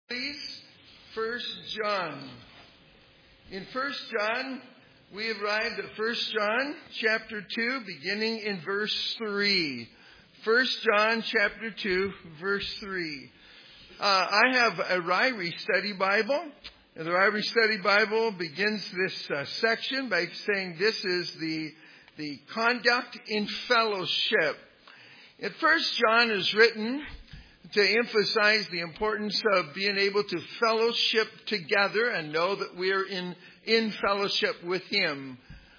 Please, 1 John. In 1 John, we arrived at 1 John chapter 2, beginning in verse 3. 1 John chapter 2, verse 3. I have a Ryrie Study Bible. And the Ryrie Study Bible begins this section by saying this is the conduct in fellowship. And 1 John is written to emphasize the importance of being able to fellowship together and know that we're in fellowship with Him.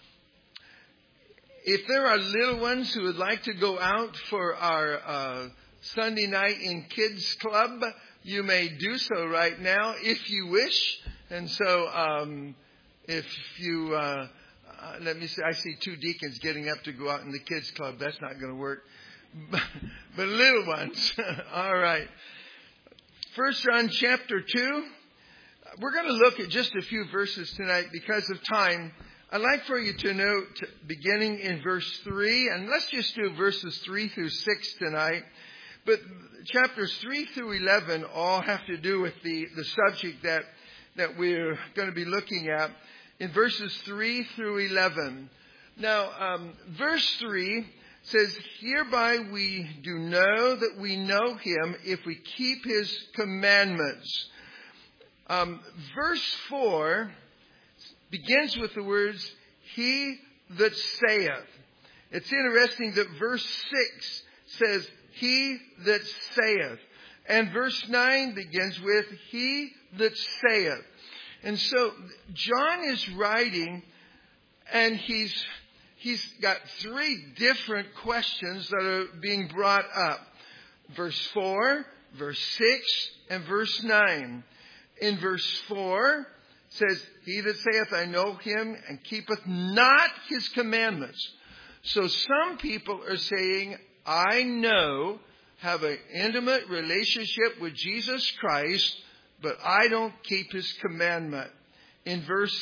If there are little ones who would like to go out for our Sunday night in Kids Club, you may do so right now if you wish. And so if you, let me see, I see two deacons getting up to go out in the Kids Club. That's not going to work. But little ones. All right. 1 John chapter 2. We're going to look at just a few verses tonight because of time. I'd like for you to note beginning in verse 3. And let's just do verses 3 through 6 tonight. But chapters 3 through 11 all have to do with the subject that we're going to be looking at in verses 3 through 11. Now, verse 3 says, "Hereby we do know that we know Him if we keep His commandments." Verse 4 begins with the words, "He that saith." It's interesting that verse 6 says, "He that saith." And verse 9 begins with, "He that saith." And so John is writing, and he's got three different questions that are being brought up. Verse 4, verse 6, and verse 9. In verse 4, it says, "He that saith, I know Him, and keepeth not His commandments." So some people are saying, I know, have an intimate relationship with Jesus Christ, but I don't keep His commandment. In verse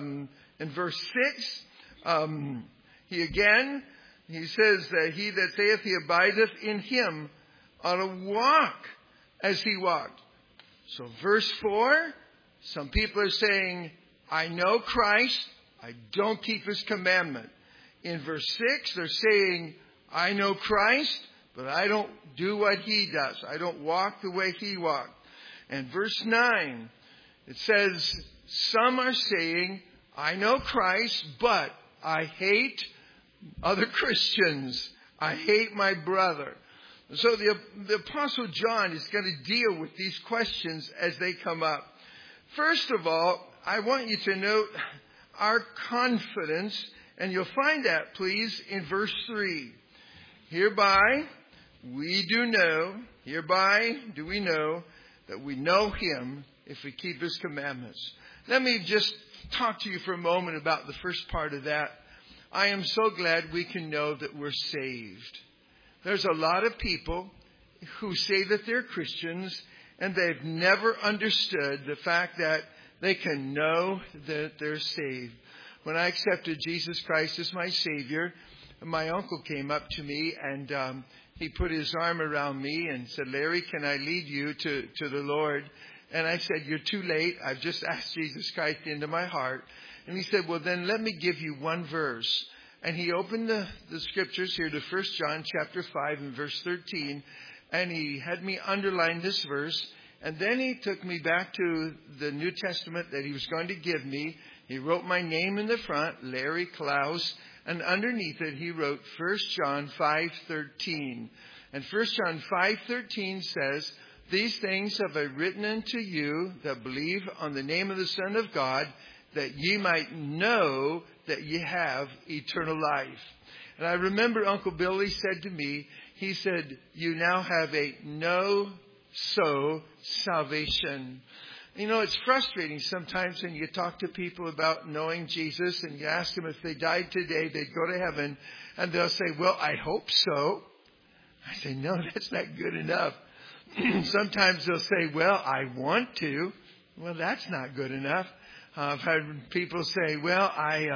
6, He says that he that saith he abideth in Him ought to walk as He walked. So verse 4, some people are saying, I know Christ, I don't keep His commandment. In verse 6, they're saying, I know Christ, but I don't do what He does. I don't walk the way He walked. And verse 9, it says, some are saying, I know Christ, but I hate other Christians. I hate my brother. So the Apostle John is going to deal with these questions as they come up. First of all, I want you to note our confidence, and you'll find that, please, in verse 3. Hereby we do know, hereby do we know that we know Him if we keep His commandments. Let me just talk to you for a moment about the first part of that. I am so glad we can know that we're saved. There's a lot of people who say that they're Christians and they've never understood the fact that they can know that they're saved. When I accepted Jesus Christ as my Savior, my uncle came up to me and he put his arm around me and said, "Larry, can I lead you to the Lord?" And I said, "You're too late. I've just asked Jesus Christ into my heart." And he said, "Well, then let me give you one verse." And he opened the scriptures here to 1 John chapter 5 and verse 13. And he had me underline this verse. And then he took me back to the New Testament that he was going to give me. He wrote my name in the front, Larry Klaus. And underneath it, he wrote 1 John 5:13. And 1 John 5:13 says, "These things have I written unto you that believe on the name of the Son of God, that ye might know that ye have eternal life." And I remember Uncle Billy said to me, he said, "You now have a know-so salvation." You know, it's frustrating sometimes when you talk to people about knowing Jesus and you ask them if they died today, they'd go to heaven. And they'll say, "Well, I hope so." I say, "No, that's not good enough." Sometimes they'll say, "Well, I want to." Well, that's not good enough. I've had people say, "Well,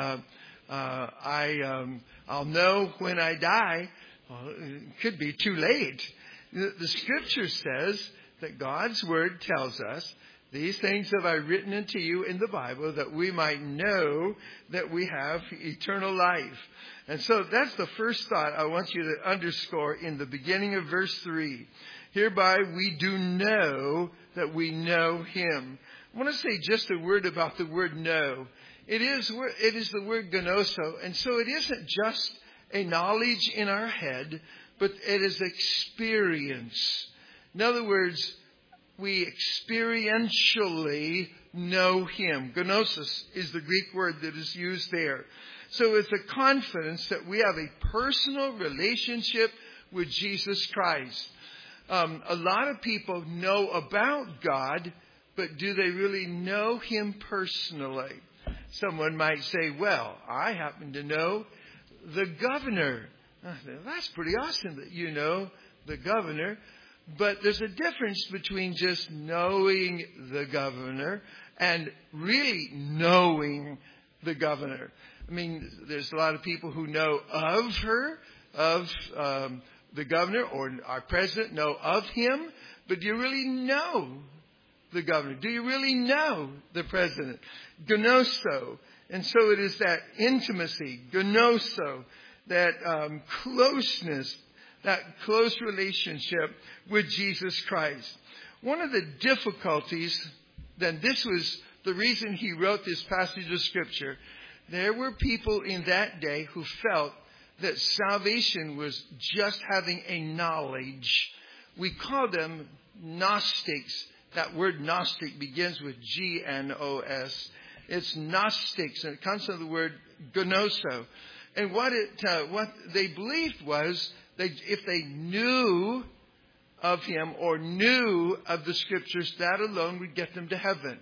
I'll know when I die." Well, it could be too late. The Scripture says that God's Word tells us, these things have I written unto you in the Bible, that we might know that we have eternal life. And so that's the first thought I want you to underscore in the beginning of verse 3. Hereby we do know that we know Him. I want to say just a word about the word know. It is the word gnoso, and so it isn't just a knowledge in our head, but it is experience. In other words, we experientially know Him. Gnosis is the Greek word that is used there. So it's a confidence that we have a personal relationship with Jesus Christ. A lot of people know about God, but do they really know Him personally? Someone might say, well, I happen to know the governor. That's pretty awesome that you know the governor. But there's a difference between just knowing the governor and really knowing the governor. I mean, there's a lot of people who know of her, of the governor, or our president know of him. But do you really know the governor? Do you really know the president? Gnoso. And so it is that intimacy, gnoso, that closeness, that close relationship with Jesus Christ. One of the difficulties, then this was the reason he wrote this passage of Scripture. There were people in that day who felt that salvation was just having a knowledge. We call them Gnostics. That word Gnostic begins with Gnos. It's Gnostics, and it comes from the word gnoso. And what they believed was if they knew of Him or knew of the Scriptures, that alone would get them to heaven.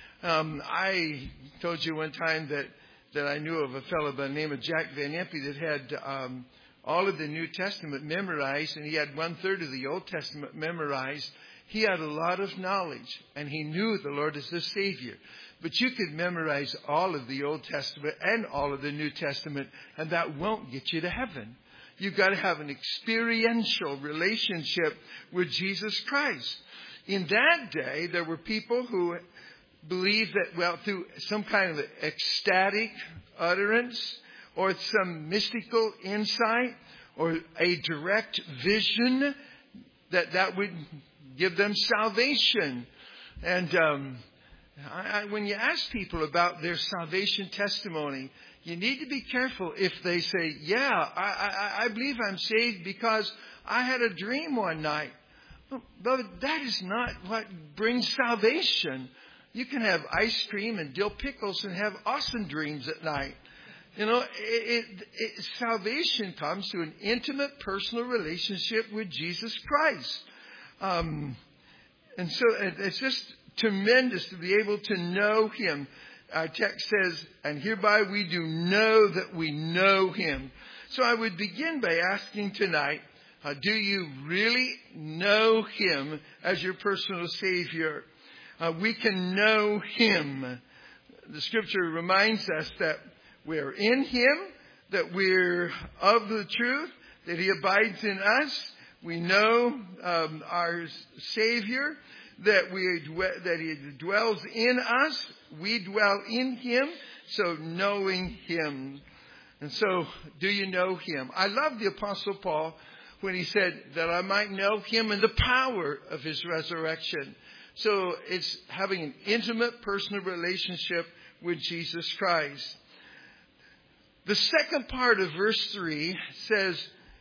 I told you one time that I knew of a fellow by the name of Jack Van Impe that had all of the New Testament memorized, and he had 1/3 of the Old Testament memorized. He had a lot of knowledge, and he knew the Lord as the Savior. But you could memorize all of the Old Testament and all of the New Testament, and that won't get you to heaven. You've got to have an experiential relationship with Jesus Christ. In that day, there were people who believed that, well, through some kind of ecstatic utterance or some mystical insight or a direct vision, that would give them salvation. And when you ask people about their salvation testimony, you need to be careful if they say, yeah, I believe I'm saved because I had a dream one night. But that is not what brings salvation. You can have ice cream and dill pickles and have awesome dreams at night. You know, salvation comes through an intimate personal relationship with Jesus Christ. And so it's just tremendous to be able to know Him. Our text says, and hereby we do know that we know Him. So I would begin by asking tonight, do you really know Him as your personal Savior? We can know Him. The Scripture reminds us that we're in Him, that we're of the truth, that He abides in us. We know our Savior, that He dwells in us. We dwell in Him, so knowing Him. And so, do you know Him? I love the Apostle Paul when he said that I might know Him and the power of His resurrection. So it's having an intimate personal relationship with Jesus Christ. The second part of verse 3 says,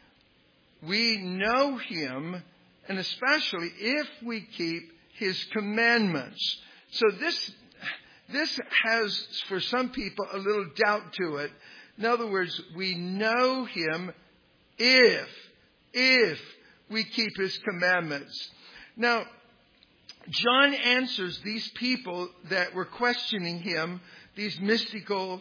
we know Him, and especially if we keep His commandments. So this has, for some people, a little doubt to it. In other words, we know Him if we keep His commandments. Now, John answers these people that were questioning Him, these mystical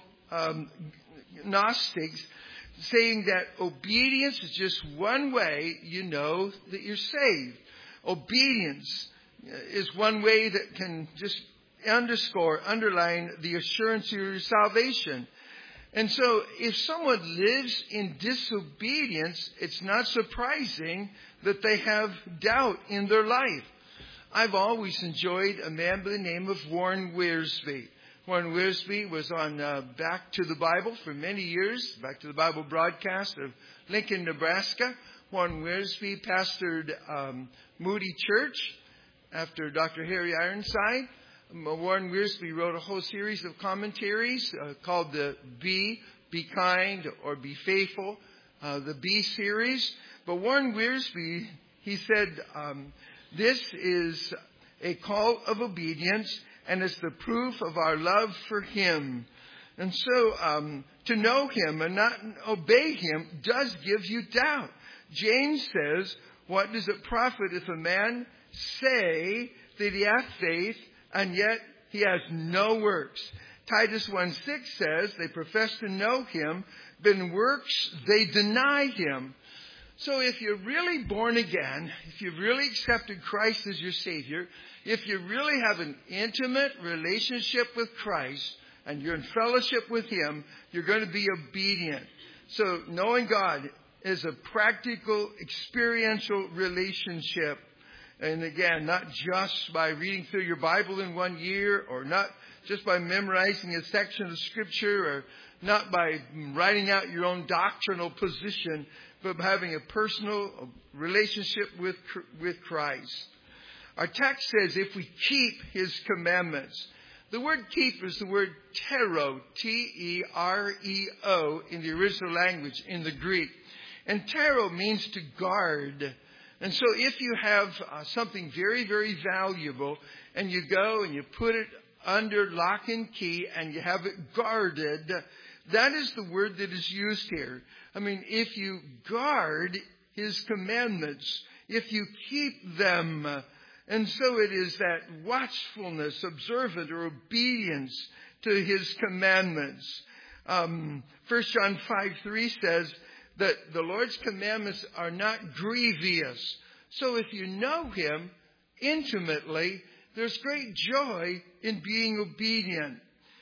Gnostics, saying that obedience is just one way you know that you're saved. Obedience is one way that can just underline the assurance of your salvation. And so if someone lives in disobedience, it's not surprising that they have doubt in their life. I've always enjoyed a man by the name of Warren Wiersbe. Warren Wiersbe was on Back to the Bible for many years, Back to the Bible broadcast of Lincoln, Nebraska. Warren Wiersbe pastored Moody Church after Dr. Harry Ironside. Warren Wiersbe wrote a whole series of commentaries called the Be Kind, or Be Faithful, the Be series. But Warren Wiersbe, he said, this is a call of obedience, and it's the proof of our love for Him. And so to know Him and not obey Him does give you doubt. James says, what does it profit if a man say that he hath faith, and yet he has no works? Titus 1:6 says, they profess to know Him, but in works they deny Him. So if you're really born again, if you've really accepted Christ as your Savior, if you really have an intimate relationship with Christ and you're in fellowship with Him, you're going to be obedient. So knowing God is a practical, experiential relationship. And again, not just by reading through your Bible in 1 year, or not just by memorizing a section of Scripture, or not by writing out your own doctrinal position, but by having a personal relationship with Christ. Our text says if we keep His commandments. The word keep is the word tereo, T-E-R-E-O, in the original language, in the Greek. And tereo means to guard. And so if you have something very, very valuable, and you go and you put it under lock and key and you have it guarded, that is the word that is used here. I mean, if you guard His commandments, if you keep them, and so it is that watchfulness, observant, or obedience to His commandments. 1 John 5:3 says that the Lord's commandments are not grievous. So if you know Him intimately, there's great joy in being obedient.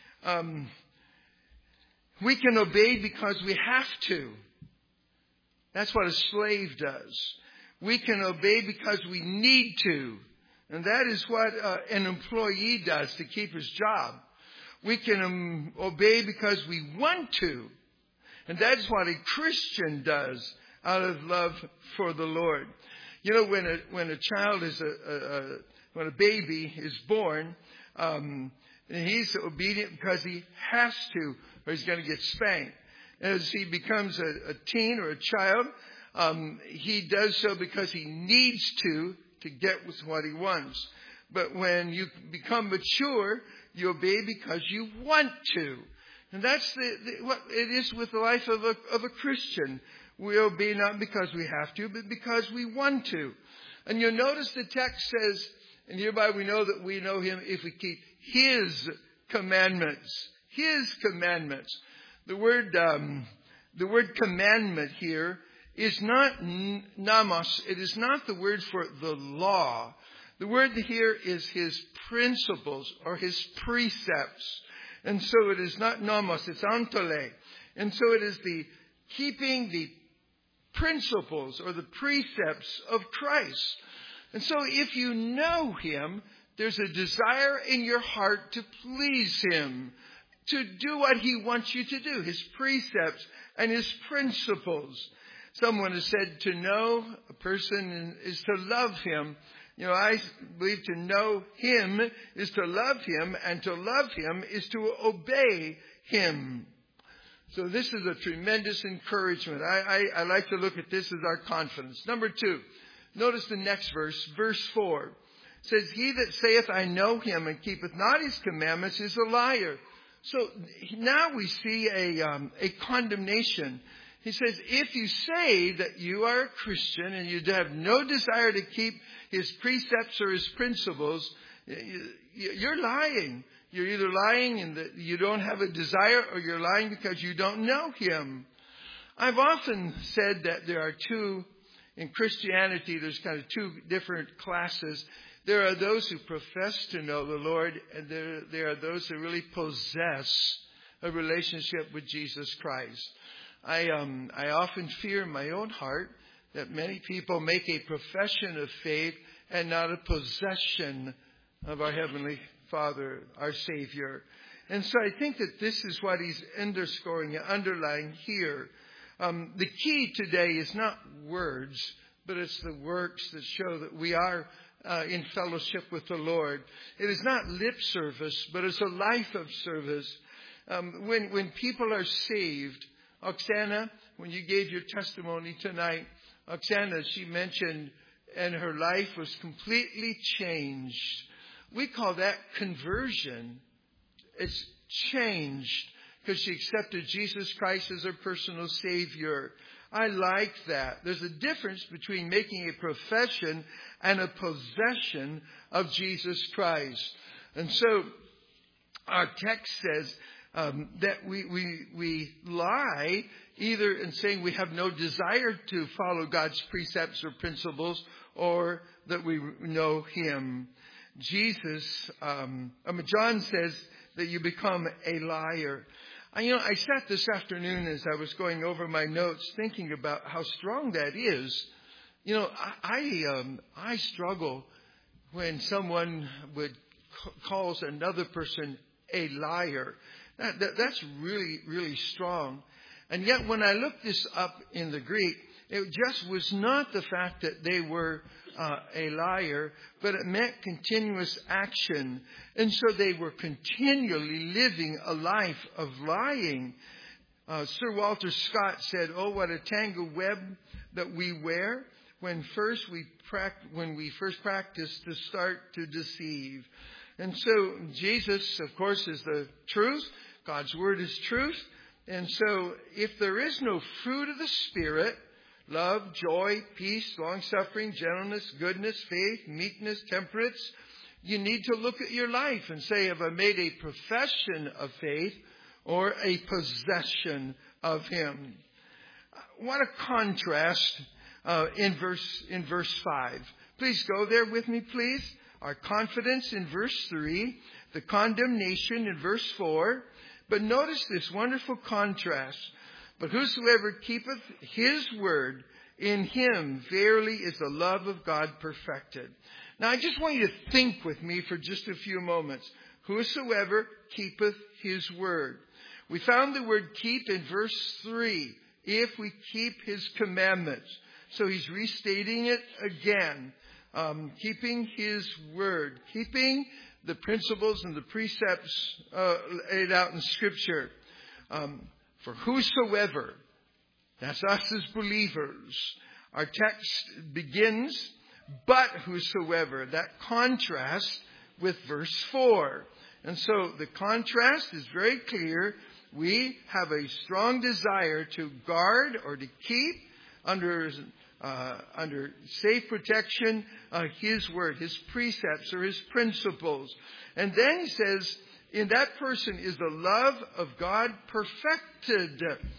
We can obey because we have to. That's what a slave does. We can obey because we need to. And that is what an employee does to keep his job. We can obey because we want to. And that's what a Christian does out of love for the Lord. You know, when a child is when a baby is born, and he's obedient because he has to, or he's going to get spanked. As he becomes a teen or a child, he does so because he needs to get what he wants. But when you become mature, you obey because you want to. And that's what it is with the life of a Christian. We obey not because we have to, but because we want to. And you'll notice the text says, and hereby we know that we know Him if we keep His commandments. His commandments. The word commandment here is not namos. It is not the word for the law. The word here is His principles or His precepts. And so it is not nomos, it's antole. And so it is the keeping the principles or the precepts of Christ. And so if you know Him, there's a desire in your heart to please Him, to do what He wants you to do, His precepts and His principles. Someone has said to know a person is to love him. You know, I believe to know Him is to love Him, and to love Him is to obey Him. So this is a tremendous encouragement. I like to look at this as our confidence. Number 2, notice the next verse, verse 4. It says, He that saith, I know Him, and keepeth not His commandments is a liar. So now we see a condemnation. He says, if you say that you are a Christian and you have no desire to keep His precepts or His principles, you're lying. You're either lying in that you don't have a desire, or you're lying because you don't know Him. I've often said that there are in Christianity, there's kind of two different classes. There are those who profess to know the Lord, and there are those who really possess a relationship with Jesus Christ. I often fear in my own heart that many people make a profession of faith and not a possession of our Heavenly Father, our Savior. And so I think that this is what he's underscoring, underlying here. The key today is not words, but it's the works that show that we are in fellowship with the Lord. It is not lip service, but it's a life of service. When people are saved, Oksana, when you gave your testimony tonight, Oksana, she mentioned, and her life was completely changed. We call that conversion. It's changed because she accepted Jesus Christ as her personal Savior. I like that. There's a difference between making a profession and a possession of Jesus Christ. And so our text says that we lie either in saying we have no desire to follow God's precepts or principles, or that we know Him. John says that you become a liar. I sat this afternoon as I was going over my notes thinking about how strong that is. I struggle when someone calls another person a liar. That's really, really strong. And yet when I looked this up in the Greek, it just was not the fact that they were a liar, but it meant continuous action. And so they were continually living a life of lying. Sir Walter Scott said, "Oh, what a tangled web that we wear when we first practice to start to deceive." And so Jesus, of course, is the truth. God's word is truth. And so if there is no fruit of the Spirit, love, joy, peace, long-suffering, gentleness, goodness, faith, meekness, temperance, you need to look at your life and say, have I made a profession of faith or a possession of Him? What a contrast in verse 5. Please go there with me, please. Our confidence in verse 3, the condemnation in verse 4. But notice this wonderful contrast. But whosoever keepeth His word, in him verily is the love of God perfected. Now I just want you to think with me for just a few moments. Whosoever keepeth His word. We found the word keep in verse 3. If we keep His commandments. So he's restating it again. Keeping His word. Keeping the principles and the precepts laid out in Scripture. For whosoever, that's us as believers. Our text begins, but whosoever. That contrast with verse 4. And so the contrast is very clear. We have a strong desire to guard or to keep under safe protection His word, His precepts or His principles. And then he says, in that person is the love of God perfected.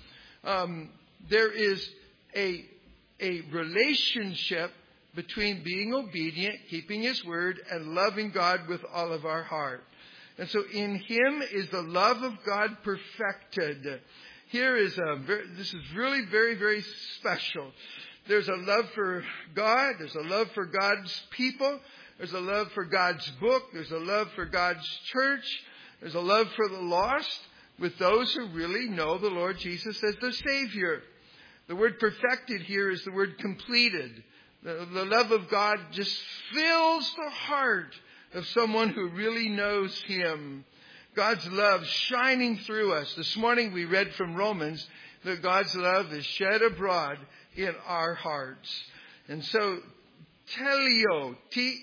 There is a relationship between being obedient, keeping His word, and loving God with all of our heart. And so in Him is the love of God perfected. This is really very, very special. There's a love for God. There's a love for God's people. There's a love for God's book. There's a love for God's church. There's a love for the lost with those who really know the Lord Jesus as their Savior. The word perfected here is the word completed. The love of God just fills the heart of someone who really knows Him. God's love shining through us. This morning we read from Romans that God's love is shed abroad in our hearts. And so Teleo,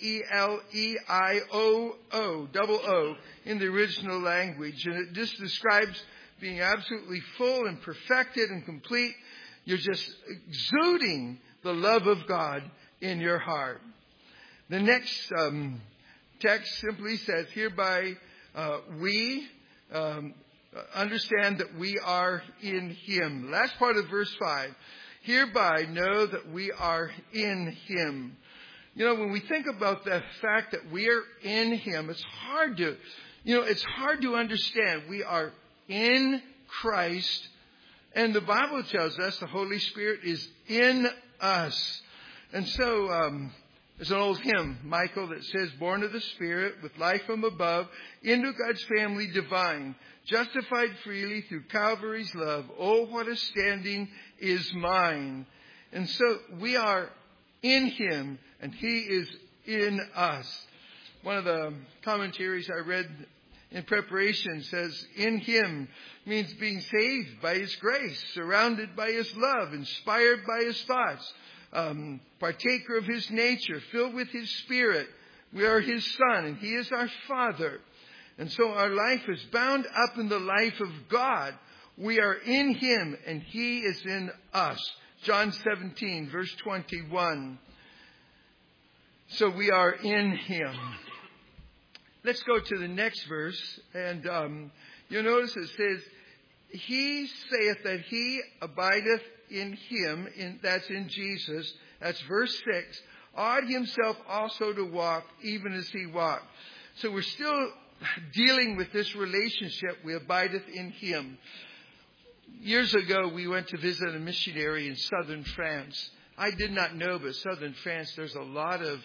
T-E-L-E-I-O-O, in the original language. And it just describes being absolutely full and perfected and complete. You're just exuding the love of God in your heart. The next text simply says, hereby we understand that we are in Him. Last part of verse 5. Hereby know that we are in Him. When we think about the fact that we are in Him, it's hard to understand. We are in Christ, and the Bible tells us the Holy Spirit is in us. And so There's an old hymn, Michael, that says, born of the Spirit, with life from above, into God's family divine, justified freely through Calvary's love. Oh, what a standing is mine. And so we are in Him, and He is in us. One of the commentaries I read in preparation says, in Him means being saved by His grace, surrounded by His love, inspired by His thoughts, partaker of His nature, filled with His Spirit. We are His Son, and He is our Father. And so our life is bound up in the life of God. We are in Him, and He is in us. John 17, verse 21. So we are in Him. Let's go to the next verse, and you'll notice it says, He saith that He abideth in Him, that's in Jesus. That's verse 6. Ought Himself also to walk, even as He walked. So we're still dealing with this relationship. We abideth in Him. Years ago, we went to visit a missionary in southern France. I did not know, but southern France, there's a lot of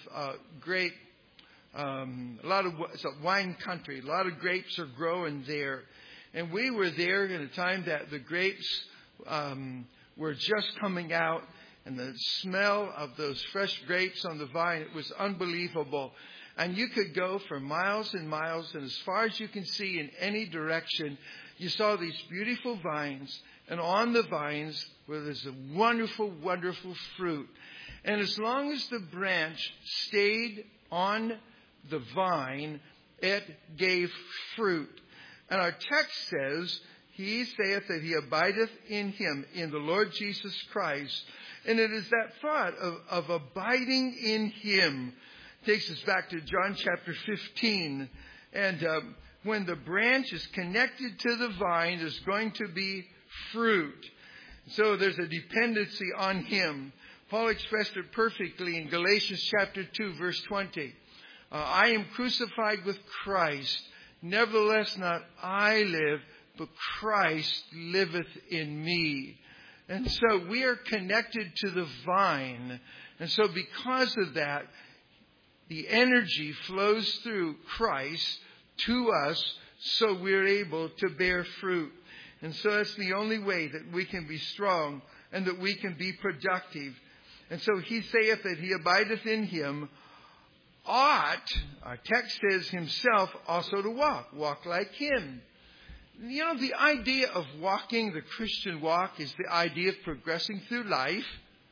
it's a wine country. A lot of grapes are growing there. And we were there at a time that the grapes were just coming out. And the smell of those fresh grapes on the vine, it was unbelievable. And you could go for miles and miles. And as far as you can see in any direction, you saw these beautiful vines. And on the vines, there's a wonderful, wonderful fruit. And as long as the branch stayed on the vine, it gave fruit. And our text says, He saith that He abideth in Him, in the Lord Jesus Christ. And it is that thought of abiding in Him takes us back to John chapter 15. And when the branch is connected to the vine, there's going to be fruit. So there's a dependency on Him. Paul expressed it perfectly in Galatians chapter 2, verse 20. I am crucified with Christ. Nevertheless, not I live, but Christ liveth in me. And so we are connected to the vine. And so because of that, the energy flows through Christ to us, so we're able to bear fruit. And so that's the only way that we can be strong and that we can be productive. And so He saith that He abideth in Him, ought, our text says, Himself also to walk like Him. You know, the idea of walking, the Christian walk, is the idea of progressing through life,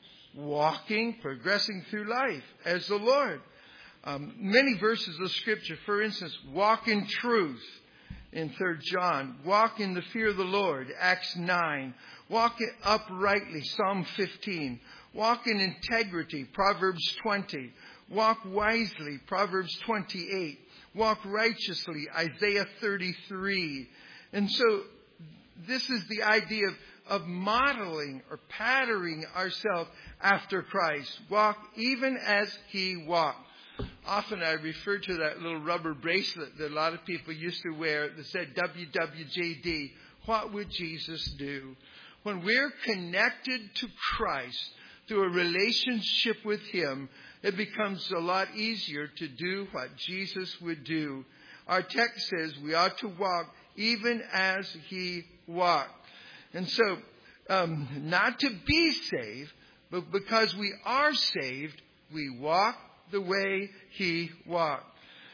progressing through life as the Lord. Many verses of Scripture, for instance, walk in truth in 3 John, walk in the fear of the Lord, Acts 9, walk uprightly, Psalm 15, walk in integrity, Proverbs 20, walk wisely, Proverbs 28, walk righteously, Isaiah 33. And so this is the idea of modeling or patterning ourselves after Christ. Walk even as He walked. Often I refer to that little rubber bracelet that a lot of people used to wear that said WWJD. What would Jesus do? When we're connected to Christ through a relationship with Him, it becomes a lot easier to do what Jesus would do. Our text says we ought to walk even as He walked. And so, not to be saved, but because we are saved, we walk the way He walked.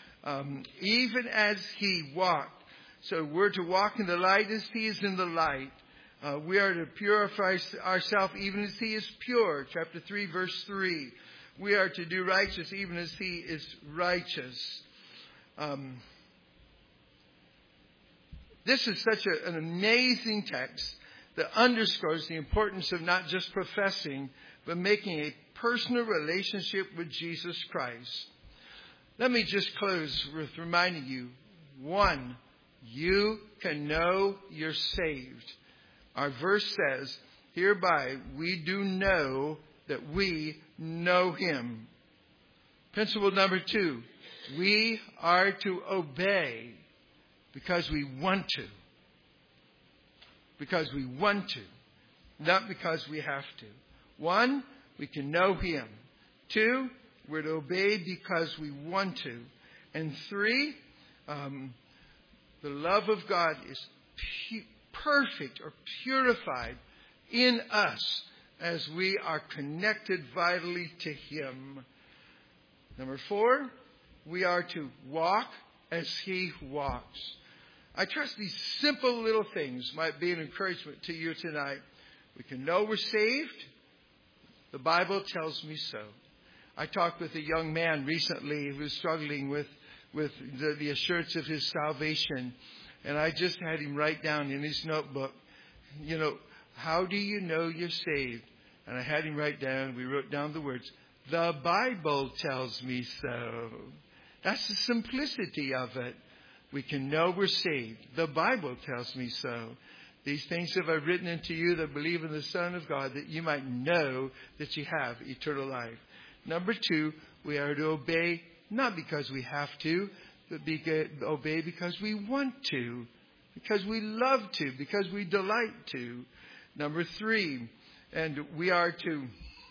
Even as He walked. So we're to walk in the light as He is in the light. We are to purify ourselves even as He is pure. Chapter 3, verse 3. We are to do righteous even as He is righteous. This is such an amazing text that underscores the importance of not just professing, but making a personal relationship with Jesus Christ. Let me just close with reminding you, one, you can know you're saved. Our verse says, hereby we do know that we know Him. Principle number 2, we are to obey because we want to. Because we want to, not because we have to. 1, we can know Him. 2, We're to obey because we want to. And 3, the love of God is perfect or purified in us as we are connected vitally to Him. Number 4, we are to walk as He walks. I trust these simple little things might be an encouragement to you tonight. We can know we're saved. The Bible tells me so. I talked with a young man recently who was struggling with the assurance of his salvation. And I just had him write down in his notebook, how do you know you're saved? And I had him write down, we wrote down the words, the Bible tells me so. That's the simplicity of it. We can know we're saved. The Bible tells me so. These things have I written unto you that believe in the Son of God, that you might know that you have eternal life. Number 2, we are to obey not because we have to, but obey because we want to, because we love to, because we delight to. Number 3, and we are to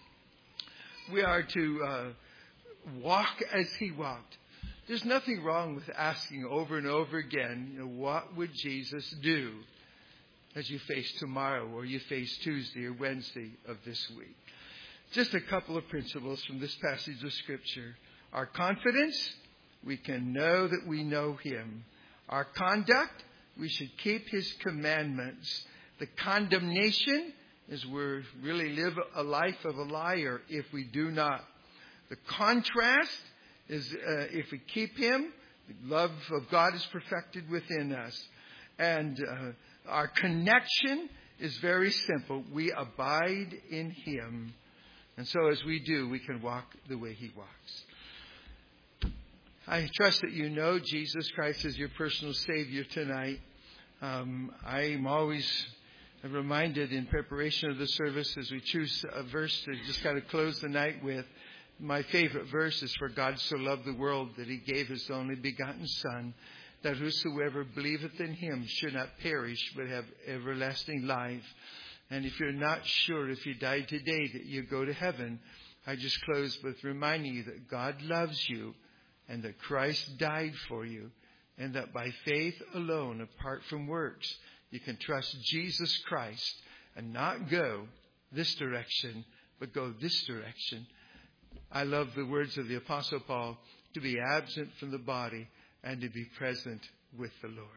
walk as He walked. There's nothing wrong with asking over and over again, what would Jesus do as you face tomorrow or you face Tuesday or Wednesday of this week? Just a couple of principles from this passage of Scripture. Our confidence, we can know that we know Him. Our conduct, we should keep His commandments. The condemnation is we really live a life of a liar if we do not. The contrast is if we keep Him, the love of God is perfected within us. And our connection is very simple. We abide in Him. And so as we do, we can walk the way He walks. I trust that you know Jesus Christ as your personal Savior tonight. I'm always reminded in preparation of the service as we choose a verse to just kind of close the night with. My favorite verse is, for God so loved the world that He gave His only begotten Son, that whosoever believeth in Him should not perish but have everlasting life. And if you're not sure if you died today that you go to heaven, I just close with reminding you that God loves you and that Christ died for you, and that by faith alone, apart from works, you can trust Jesus Christ and not go this direction, but go this direction. I love the words of the Apostle Paul, to be absent from the body and to be present with the Lord.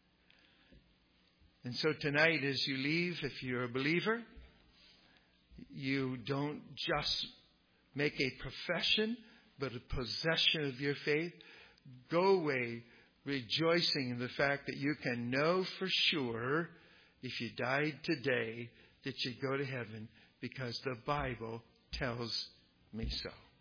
And so tonight as you leave, if you're a believer, you don't just make a profession, but a possession of your faith. Go away rejoicing in the fact that you can know for sure, if you died today, that you go to heaven, because the Bible tells me so.